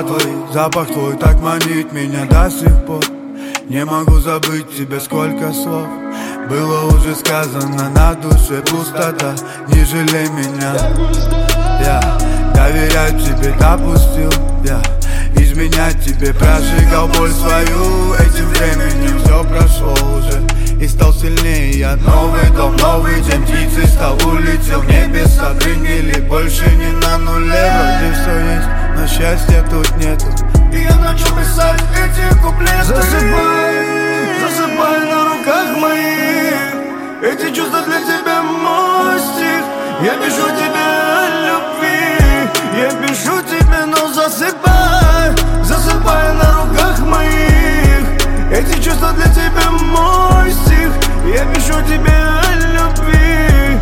Слова твои, запах твой так манит меня до сих пор. Не могу забыть тебе, сколько слов было уже сказано, на душе пустота. Не жалей меня, я доверять тебе допустил, я изменять тебе прожигал боль свою. Этим временем все прошло уже и стал сильнее я. Новый дом, новый день, птицей стал, улетел в небеса. Приняли больше не на нуле. Вроде все есть, но счастья тут нету. И я начал писать эти куплеты. Засыпай на руках моих. Эти чувства для тебя мой стих. Я пишу тебе о любви. Я пишу тебе, но засыпай. Засыпай на руках моих. Эти чувства для тебя мой стих. Я пишу тебе о любви.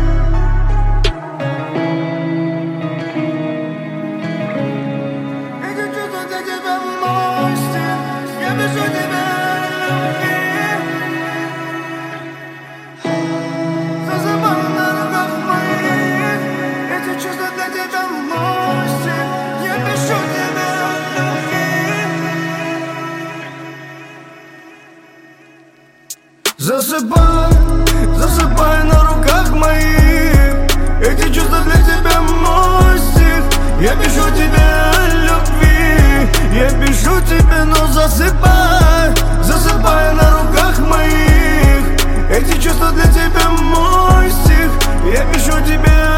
Эти чувства для тебя мой стих. Я пишу тебе о любви. Засыпай на руках моих. Эти чувства для тебя мой стих. Я пишу тебе о любви. Засыпай, засыпай на руках моих. Эти чувства для тебя мой стих. Я пишу тебе о любви. Я пишу тебе, но засыпай. Засыпай на руках моих. Эти чувства для тебя мой стих. Я пишу тебе